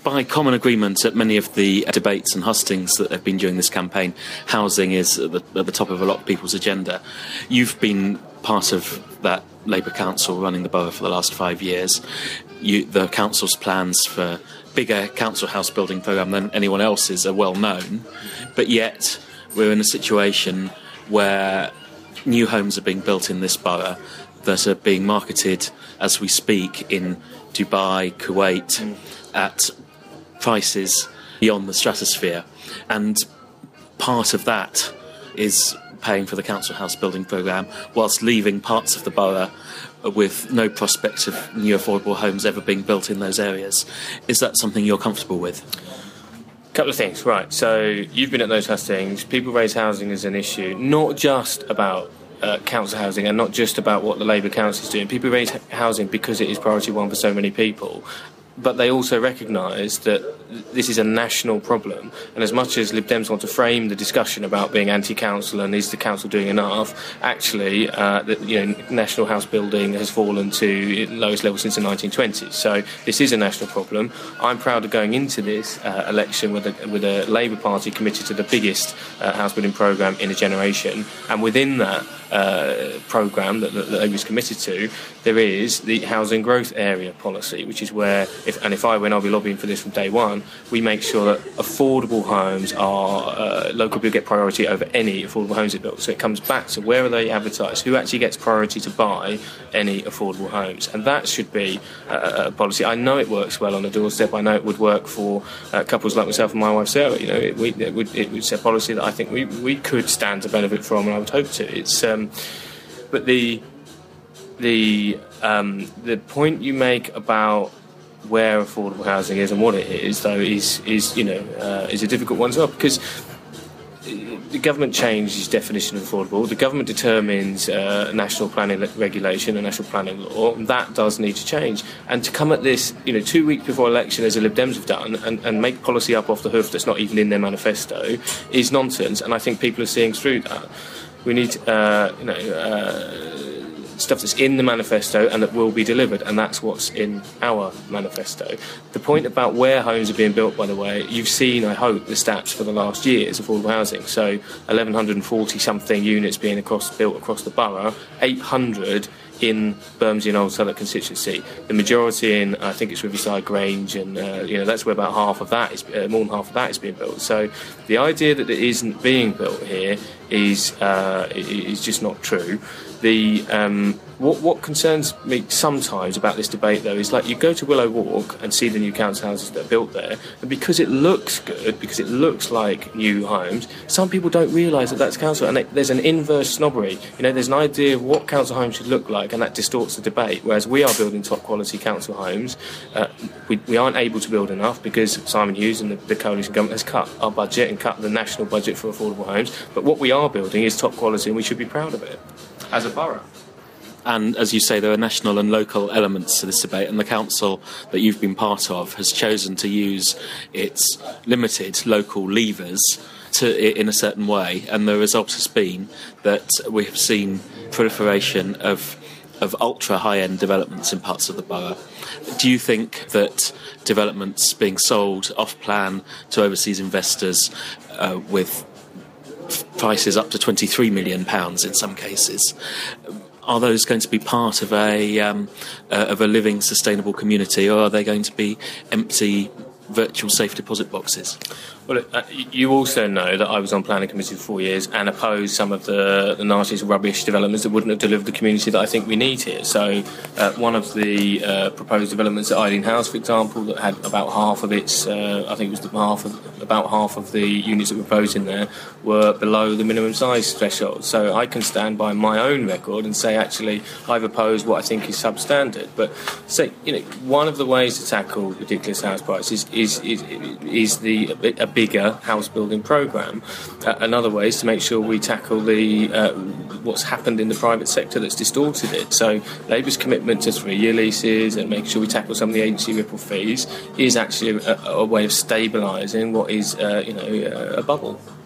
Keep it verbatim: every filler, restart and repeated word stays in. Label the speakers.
Speaker 1: by common agreement at many of the debates and hustings that have been during this campaign, housing is at the, at the top of a lot of people's agenda. You've been part of that Labour Council running the borough for the last five years. You, the council's plans for bigger council house building programme than anyone else's are well known, but yet we're in a situation where new homes are being built in this borough that are being marketed as we speak in Dubai, Kuwait, mm. at prices beyond the stratosphere. And part of that is paying for the council house building programme whilst leaving parts of the borough with no prospect of new affordable homes ever being built in those areas. Is that something you're comfortable with?
Speaker 2: Couple of things, right. So you've been at those hustings. People raise housing as an issue, not just about uh, council housing and not just about what the Labour Council is doing. People raise housing because it is priority one for so many people. But they also recognise that this is a national problem, and as much as Lib Dems want to frame the discussion about being anti-council and is the council doing enough, actually, uh, the, you know, national house building has fallen to its lowest level since the nineteen twenties. So this is a national problem. I'm proud of going into this uh, election with a, with a Labour Party committed to the biggest uh, house building programme in a generation, and within that uh, programme that, that Labour is committed to, there is the housing growth area policy, which is where, if, and if I win, I'll be lobbying for this from day one. We make sure that affordable homes are uh, local people get priority over any affordable homes they build. So it comes back to where are they advertised, who actually gets priority to buy any affordable homes, and that should be uh, a policy. I know it works well on the doorstep. I know it would work for uh, couples like myself and my wife Sarah. You know, it, we, it, would, it was a policy that I think we we could stand to benefit from, and I would hope to. It's um, but the the um, the point you make about where affordable housing is and what it is, though, is is you know uh, is a difficult one as well, because the government changed its definition of affordable. The government determines uh, national planning regulation and national planning law. And that does need to change. And to come at this, you know, two weeks before election, as the Lib Dems have done, and, and make policy up off the hoof that's not even in their manifesto, is nonsense. And I think people are seeing through that. We need, uh, you know. Uh, stuff that's in the manifesto and that will be delivered, and that's what's in our manifesto. The point about where homes are being built, by the way, you've seen, I hope, the stats for the last year's affordable housing. So eleven forty something units being across, built across the borough, eight hundred in Bermondsey and Old Southwark constituency. The majority in, I think it's Riverside Grange, and uh, you know that's where about half of that is, uh, more than half of that is being built. So the idea that it isn't being built here is uh, is just not true. The um, what what concerns me sometimes about this debate, though, is like you go to Willow Walk and see the new council houses that are built there, and because it looks good, because it looks like new homes, some people don't realise that that's council, and they, there's an inverse snobbery. You know, there's an idea of what council homes should look like, and that distorts the debate. Whereas we are building top quality council homes, uh, we, we aren't able to build enough because Simon Hughes and the, the coalition government has cut our budget and cut the national budget for affordable homes. But what we are building is top quality, and we should be proud of it as a borough.
Speaker 1: And as you say, there are national and local elements to this debate, and the council that you've been part of has chosen to use its limited local levers to, in a certain way, and the result has been that we have seen proliferation of of ultra high-end developments in parts of the borough. Do you think that developments being sold off-plan to overseas investors uh, with prices up to twenty-three million pounds in some cases, are those going to be part of a um, uh, of a living, sustainable community, or are they going to be empty virtual safe deposit boxes?
Speaker 2: Well, uh, you also know that I was on planning committee for four years and opposed some of the, the nastiest rubbish developments that wouldn't have delivered the community that I think we need here. So uh, one of the uh, proposed developments at Eileen House, for example, that had about half of its, uh, I think it was the half of, about half of the units that were proposed in there were below the minimum size threshold. So I can stand by my own record and say, actually, I've opposed what I think is substandard. But say, you know, one of the ways to tackle ridiculous house prices is is, is, is the a, a bigger house building programme. Uh, another way is to make sure we tackle the uh, what's happened in the private sector that's distorted it. So Labour's commitment to three-year leases and making sure we tackle some of the agency ripple fees is actually a, a way of stabilising what is uh, you know a bubble.